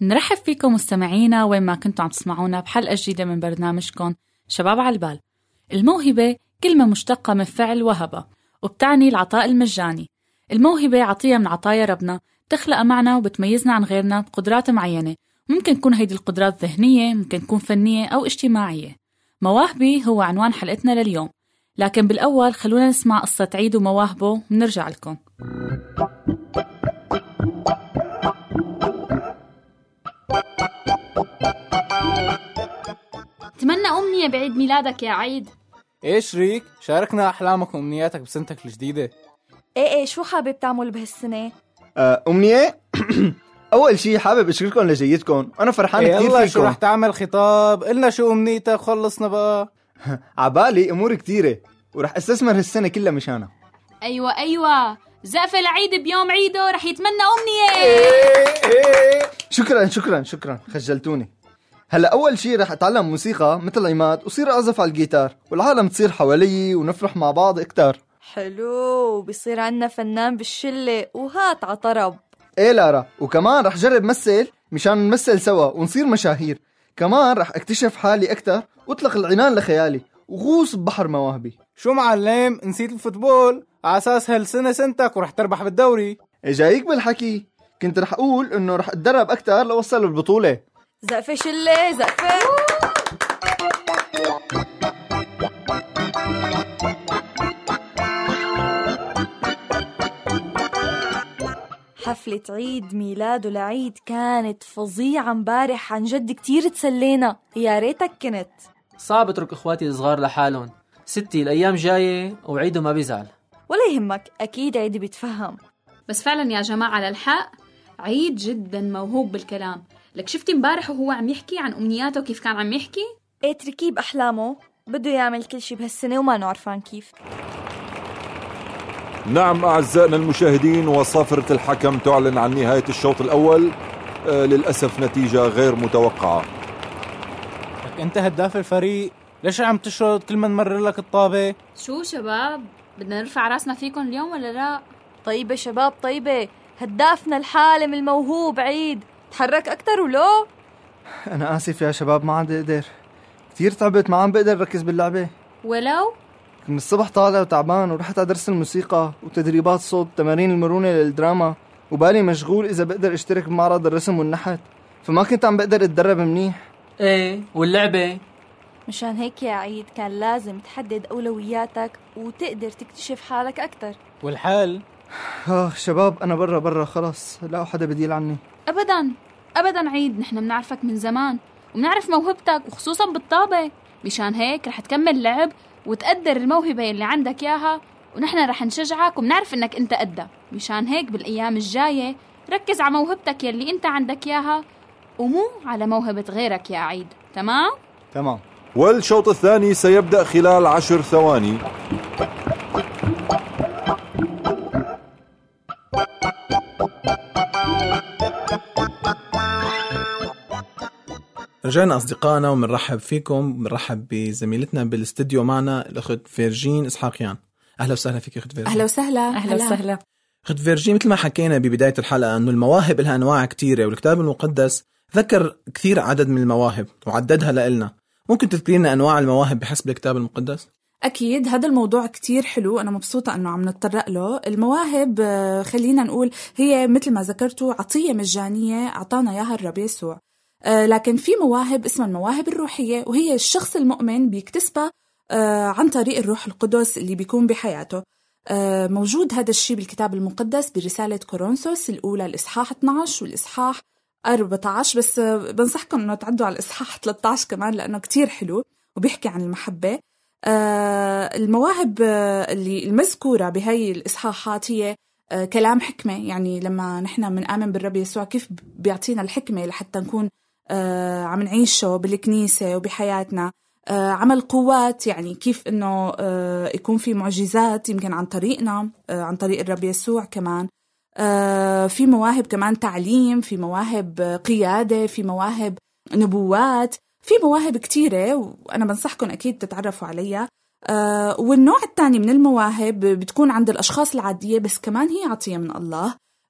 نرحب فيكم مستمعينا وين ما كنتوا عم تسمعونا بحلقة جديدة من برنامجكم شباب على البال. الموهبة كلمة مشتقة من فعل وهبة وبتعني العطاء المجاني. الموهبة عطية من عطايا ربنا بتخلق معنا وبتميزنا عن غيرنا بقدرات معينة. ممكن تكون هيدي القدرات ذهنية، ممكن تكون فنية أو اجتماعية. مواهبي هو عنوان حلقتنا لليوم، لكن بالأول خلونا نسمع قصة عيد ومواهبه ونرجع لكم. تمنى أمنية بعيد ميلادك يا عيد. ايش ريك؟ شاركنا أحلامك وأمنياتك بسنتك الجديدة. ايه شو حابب تعمل بهالسنة؟ أمنية؟ أول شي حابب أشكركم لجيتكم، أنا فرحان كتير فيكم. شو رح تعمل خطاب؟ قلنا شو أمنيتك، خلصنا بقى. عبالي أمور كتيرة ورح أستثمر هالسنة كلها مشانها. أيوة زقفة العيد بيوم عيده رح يتمنى أمنية. شكرا خجلتوني. هلا أول شي رح أتعلم موسيقى مثل عماد وصير أعزف على الجيتار والعالم تصير حوالي ونفرح مع بعض اكتر. حلو، بيصير عنا فنان بالشلة وهات عطرب. ايه لارا، وكمان رح جرب مثل مشان نمثل سوا ونصير مشاهير. كمان رح اكتشف حالي اكتر واطلق العنان لخيالي وغوص ببحر مواهبي. شو معلم، نسيت الفوتبول؟ على أساس هالسنة سنتك ورح تربح بالدوري. جايك بالحكي، كنت رح أقول إنه رح أتدرب أكتر لوصل البطولة. زقفة شلة زقفة. حفلة عيد ميلاده لعيد كانت فظيعة امبارح، عن جد كتير تسلينا، يا ريتك كنت. صعب اترك اخواتي الصغار لحالهم، ستي الايام جاية وعيده ما بيزعل. ولا يهمك، اكيد عيد بيتفهم. بس فعلا يا جماعة على الحق عيد جدا موهوب بالكلام. لك شفتي امبارح وهو عم يحكي عن أمنياته كيف كان عم يحكي؟ ايه تركيب أحلامه، بده يعمل كل شي بهالسنة وما نعرفان كيف. نعم أعزائنا المشاهدين، وصافرة الحكم تعلن عن نهاية الشوط الأول. للأسف نتيجة غير متوقعة. لك أنت هداف الفريق، ليش عم تشرد كل ما نمرر لك الطابة؟ شو شباب، بدنا نرفع راسنا فيكم اليوم ولا لا؟ طيبة شباب طيبة، هدافنا الحالم الموهوب عيد، تحرك أكتر ولو. أنا آسف يا شباب، ما عم بقدر، كتير تعبت، ما عم بقدر ركز باللعبة. ولو من الصبح طالع وتعبان، ورحت على درس الموسيقى وتدريبات صوت، تمارين المرونة للدراما، وبالي مشغول إذا بقدر اشترك بمعرض الرسم والنحت، فما كنت عم بقدر اتدرب منيح. ايه واللعبة؟ مشان هيك يا عيد كان لازم تحدد أولوياتك وتقدر تكتشف حالك أكتر. والحل؟ شباب أنا برا خلاص، لا حدا بديل عني. أبدا عيد، نحن بنعرفك من زمان وبنعرف موهبتك وخصوصا بالطابة. مشان هيك رح تكمل لعب وتقدر الموهبة اللي عندك ياها، ونحن رح نشجعك وبنعرف انك انت قدها. مشان هيك بالأيام الجاية ركز على موهبتك يلي انت عندك ياها ومو على موهبة غيرك يا عيد. تمام. والشوط الثاني سيبدأ خلال 10 ثواني. رجعنا أصدقائنا ومنرحب فيكم، منرحب بزميلتنا بالاستديو معنا الأخت فيرجين إسحاقيان. أهلا وسهلا فيك أخت فيرجين. أهلا وسهلا. أخت فيرجين، مثل ما حكينا ببداية الحلقة أنه المواهب لها أنواع كتيرة، والكتاب المقدس ذكر كثير عدد من المواهب وعددها لنا. ممكن تذكرينا أنواع المواهب بحسب الكتاب المقدس؟ أكيد، هذا الموضوع كتير حلو، أنا مبسوطة أنه عم نتطرق له. المواهب خلينا نقول هي مثل ما ذكرتوا عطية مجانية أعطانا إياها الرب يسوع. لكن في مواهب اسمها المواهب الروحية، وهي الشخص المؤمن بيكتسبها عن طريق الروح القدس اللي بيكون بحياته. موجود هذا الشيء بالكتاب المقدس برسالة كورنثوس الأولى الإصحاح 12 والإصحاح 14، بس بنصحكم أنه تعدوا على الإصحاح 13 كمان لأنه كتير حلو وبيحكي عن المحبة. المواهب اللي المذكورة بهاي الإصحاحات هي كلام حكمة، يعني لما نحن منآمن بالرب يسوع كيف بيعطينا الحكمة لحتى نكون عم نعيشه بالكنيسة وبحياتنا. عمل قوات، يعني كيف إنه يكون في معجزات يمكن عن طريقنا، عن طريق الرب يسوع. كمان في مواهب كمان تعليم، في مواهب قيادة، في مواهب نبوات، في مواهب كتيرة وأنا بنصحكم أكيد تتعرفوا عليها. والنوع الثاني من المواهب بتكون عند الأشخاص العادية، بس كمان هي عطية من الله.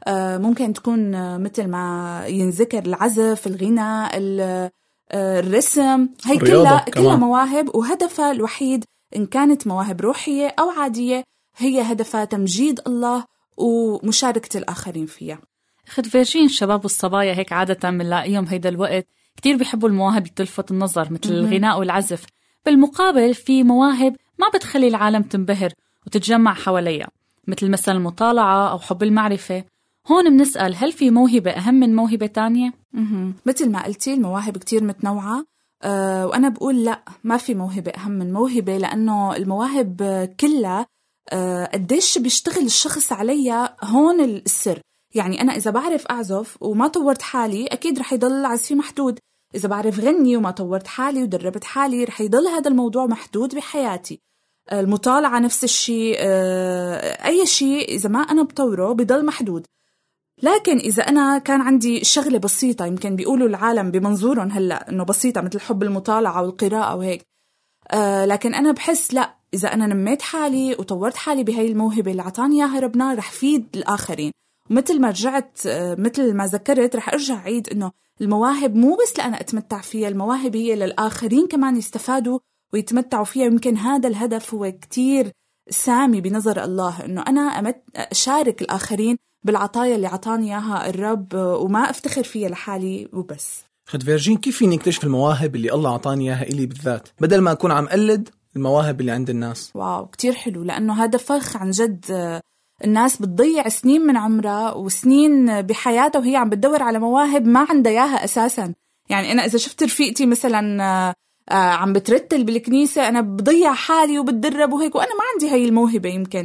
ممكن تكون مثل ما ينذكر العزف، الغناء، الرسم، هي كلها مواهب، وهدفها الوحيد إن كانت مواهب روحية أو عادية هي هدفها تمجيد الله ومشاركة الآخرين فيها. أخت فيرجين، الشباب والصبايا هيك عادة بنلاقيهم هيدا الوقت كتير بيحبوا المواهب اللي تلفت النظر مثل الغناء والعزف. بالمقابل في مواهب ما بتخلي العالم تنبهر وتتجمع حواليها، مثل مثلا المطالعة أو حب المعرفة. هون بنسأل، هل في موهبة أهم من موهبة تانية؟ مثل ما قلتي المواهب كتير متنوعة، وأنا بقول لا، ما في موهبة أهم من موهبة، لأنه المواهب كلها قديش بيشتغل الشخص عليها هون السر. يعني أنا إذا بعرف أعزف وما طورت حالي أكيد رح يضل عزفي محدود. إذا بعرف غني وما طورت حالي ودربت حالي رح يضل هذا الموضوع محدود بحياتي. المطالعة نفس الشيء، أي شيء إذا ما أنا بطوره بيضل محدود. لكن إذا أنا كان عندي شغلة بسيطة، يمكن بيقولوا العالم بمنظورهم هلأ إنه بسيطة مثل حب المطالعة والقراءة وهيك، لكن أنا بحس لا، إذا أنا نميت حالي وطورت حالي بهاي الموهبة اللي عطاني إياها ربنا رح فيد الآخرين. ومثل ما رجعت مثل ما ذكرت رح أرجع عيد إنه المواهب مو بس لأنا أتمتع فيها، المواهب هي للآخرين كمان يستفادوا ويتمتعوا فيها. يمكن هذا الهدف هو كتير سامي بنظر الله، إنه أنا أشارك الآخرين بالعطايا اللي عطاني إياها الرب وما أفتخر فيها لحالي وبس. خد فيرجين، كيف فيني اكتشف المواهب اللي الله عطاني إياها إلي بالذات بدل ما أكون عم قلد المواهب اللي عند الناس؟ واو، كتير حلو، لأنه هذا فخ عن جد. الناس بتضيع سنين من عمرها وسنين بحياتها وهي عم بتدور على مواهب ما عندها إياها أساساً. يعني أنا إذا شفت رفيقتي مثلاً عم بترتل بالكنيسة، أنا بضيع حالي وبتدرب وهيك، وأنا ما عندي هاي الموهبة يمكن.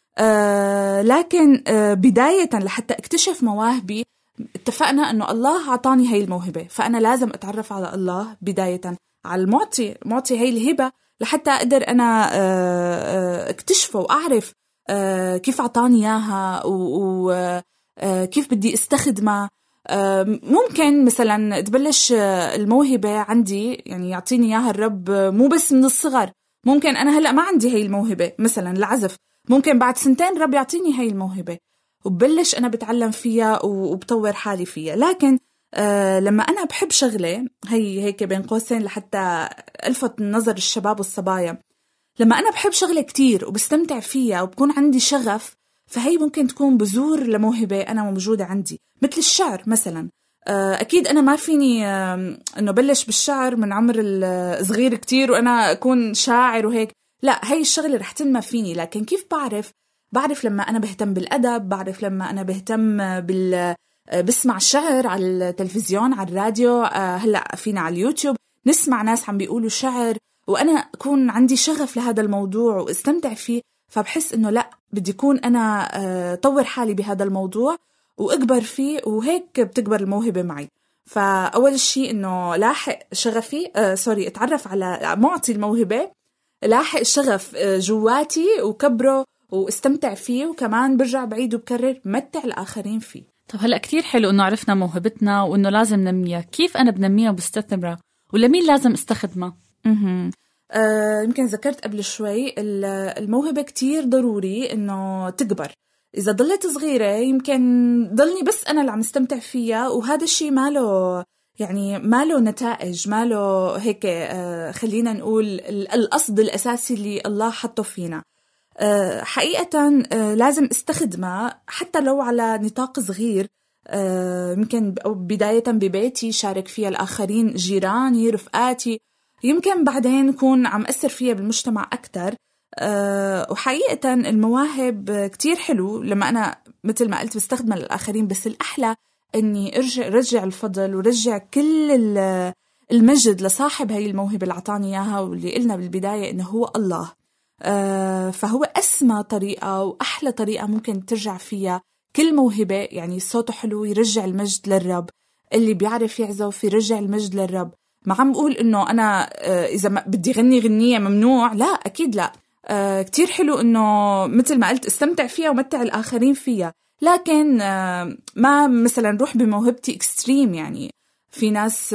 لكن بداية لحتى اكتشف مواهبي اتفقنا أنه الله عطاني هاي الموهبة، فأنا لازم أتعرف على الله بداية، على معطي هاي الهبة، لحتى أقدر أنا اكتشفه وأعرف كيف عطاني إياها وكيف بدي استخدمها. ممكن مثلا تبلش الموهبة عندي، يعني يعطيني إياها الرب مو بس من الصغر. ممكن أنا هلأ ما عندي هاي الموهبة مثلا العزف، ممكن بعد 2 الرب يعطيني هاي الموهبة وببلش أنا بتعلم فيها وبطور حالي فيها. لكن لما أنا بحب شغلة، هي هيك بين قوسين لحتى ألفت نظر الشباب والصبايا، لما أنا بحب شغلة كتير وبستمتع فيها وبكون عندي شغف، فهي ممكن تكون بذور لموهبة أنا موجودة عندي، مثل الشعر مثلا. أكيد أنا ما فيني أنه بلش بالشعر من عمر صغير كتير وأنا أكون شاعر وهيك، لا، هاي الشغلة رح تنمى فيني. لكن كيف بعرف لما أنا بهتم بالأدب، بعرف لما أنا بهتم بسمع شعر على التلفزيون، على الراديو، هلأ فينا على اليوتيوب نسمع ناس عم بيقولوا شعر، وأنا أكون عندي شغف لهذا الموضوع واستمتع فيه، فبحس إنه لا، بدي أكون أنا طور حالي بهذا الموضوع وأكبر فيه، وهيك بتكبر الموهبة معي. فأول شيء إنه لاحق شغفي، اتعرف على معطي الموهبة، لاحق الشغف جواتي وكبره واستمتع فيه، وكمان برجع بعيد وبكرر متع الآخرين فيه. طب هلأ كتير حلو إنه عرفنا موهبتنا وإنه لازم ننميها. كيف أنا بنميها وبستثمرها، ولا مين لازم استخدمها؟ يمكن ذكرت قبل شوي الموهبة كتير ضروري إنه تكبر. إذا ضلت صغيرة يمكن ضلني بس أنا اللي عم استمتع فيها، وهذا الشيء ما له نتائج، ما له هيك خلينا نقول القصد الأساسي اللي الله حطه فينا. حقيقة لازم استخدمها حتى لو على نطاق صغير، يمكن بداية ببيتي شارك فيها الآخرين، جيراني، رفقاتي، يمكن بعدين نكون عم أثر فيها بالمجتمع أكتر. وحقيقة المواهب كتير حلو لما أنا مثل ما قلت بستخدمها للآخرين، بس الأحلى أني رجع الفضل ورجع كل المجد لصاحب هاي الموهبة اللي عطاني إياها، واللي قلنا بالبداية إنه هو الله. فهو أسمى طريقة وأحلى طريقة ممكن ترجع فيها كل موهبة. يعني صوته حلو يرجع المجد للرب، اللي بيعرف يعزف يرجع المجد للرب. ما عم بقول إنه أنا إذا ما بدي غني غنية ممنوع، لا، أكيد لا. كتير حلو إنه مثل ما قلت استمتع فيها ومتع الآخرين فيها، لكن ما مثلا روح بموهبتي إكستريم. يعني في ناس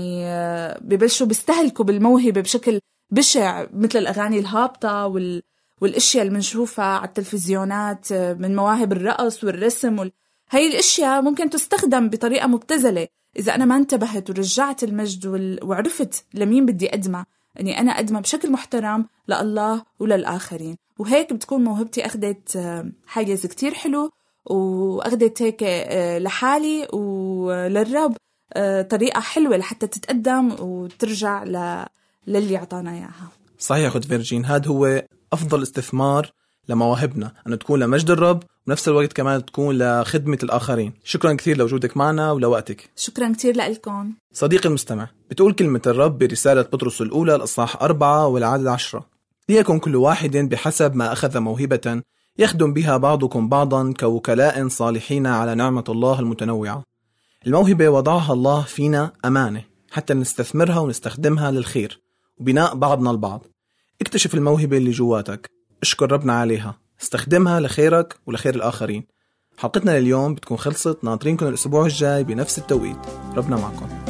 بيبلشوا بيستهلكوا بالموهبة بشكل بشع، مثل الأغاني الهابطة والاشياء اللي بنشوفها على التلفزيونات من مواهب الرقص والرسم هاي الاشياء ممكن تستخدم بطريقة مبتذلة اذا انا ما انتبهت ورجعت المجد وعرفت لمين بدي اقدمها، اني انا اقدمها بشكل محترم لله وللآخرين. وهيك بتكون موهبتي اخذت حاجز كتير حلو، واخذت هيك لحالي وللرب طريقة حلوة لحتى تتقدم وترجع للي عطانا اياها. صحيح أخت فيرجين، هذا هو أفضل استثمار لمواهبنا، أنه تكون لمجد الرب ونفس الوقت كمان تكون لخدمة الآخرين. شكرا كثير لوجودك معنا ولوقتك. شكرا كثير لكم. صديقي المستمع، بتقول كلمة الرب برسالة بطرس الأولى الأصحاح 4 والعدد 10: ليكن كل واحد بحسب ما أخذ موهبة يخدم بها بعضكم بعضا كوكلاء صالحين على نعمة الله المتنوعة. الموهبة وضعها الله فينا أمانة حتى نستثمرها ونستخدمها للخير وبناء بعضنا البعض. اكتشف الموهبة اللي جواتك، اشكر ربنا عليها، استخدمها لخيرك ولخير الآخرين. حلقتنا لليوم بتكون خلصت، ناطرينكم الأسبوع الجاي بنفس التوقيت. ربنا معكم.